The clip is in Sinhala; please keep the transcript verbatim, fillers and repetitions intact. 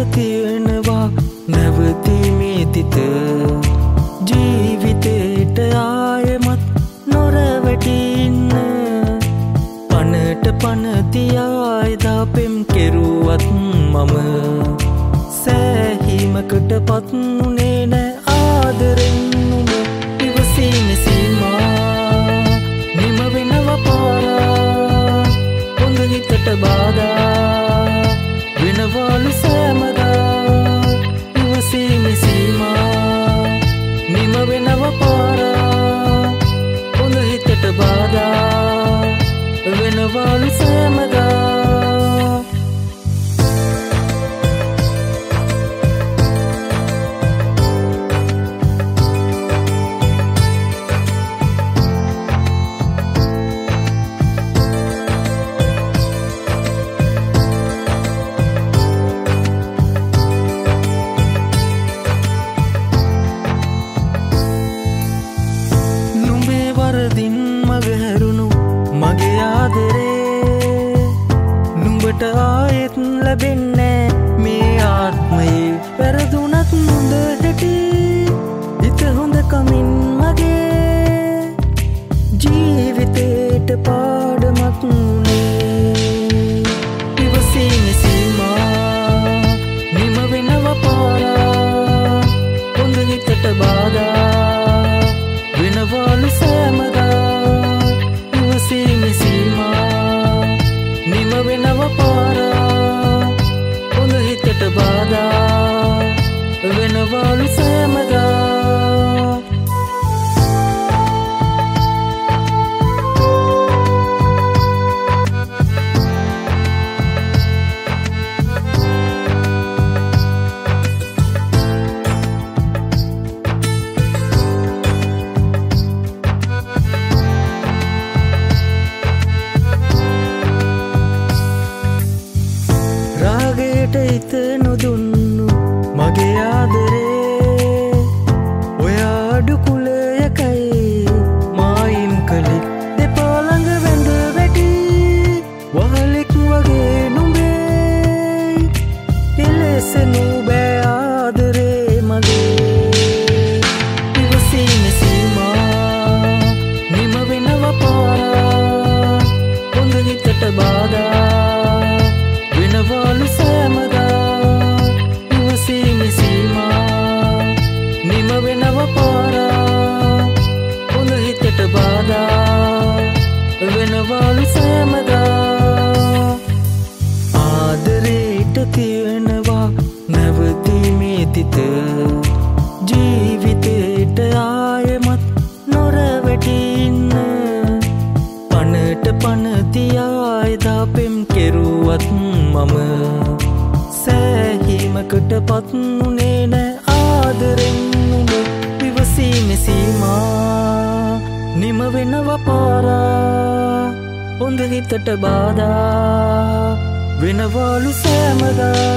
තියෙනවා නැවතීමේ තිත ජීවිතේට ආයෙමත් නොරවටින්න පනට පනතියායි දාපෙම් කෙරුවත් මම සෑහීමකට පත්නුනේ නෑ ආදරෙන් නුඹ ඉවසීම සීමා නිම වෙනව පාරා හොඳ හිතට බාධා වෙනවලු සෑමදා ඉවසීම සීමා නිම වෙනව පාරා හොඳ හිතට බාධා වෙනවලු සෑමදා මගේ ආදරේ නුඹට ආයෙත් ලැබෙන්නේ මේ ආත්මයේ වැරදුනත් නුඹ හැටි හිත හොඳ කමින් මගේ ජීවිතේට පාඩමක් නුනේ ඉවසීම සීමා නිම වෙනව පාරා හොඳ හිතට බාධා වෙනවලු සෑමදා නිම වෙනව පාරා හොඳ හිතට බාධා වෙනවලු සෑමදා රාගයට හිත නොදුන්නු මගේ ආදරේ ඔය අඩු කුලයකයි මායිම් කළේ දෙපා ළඟ වැඳ වැටි වහලෙක් වගේ නුඹේ එලෙසනු බෑ ආදරේ මගේ ඉවසීම සීමා නිම වෙනව පාරා හොඳ හිතට බාධා වෙනවලු සෑමදා ඉවසීම සීමා නිම වෙනව පාරා හොඳ හිතට බාධා වෙනවලු සෑමදා ආදරේට තියෙනවා නැවතීමේ තිත ජීවිතේට ආයෙමත් නොරවටින්න පනට පනතියායි දාපෙම් කෙරුවත් මම සෑහීමකට පත්නුනේ නෑ ආදරෙන් නුඹ ඉවසීම සීමා නිම වෙනව පාරා හොඳ හිතට බාධා වෙනවලු සෑමදා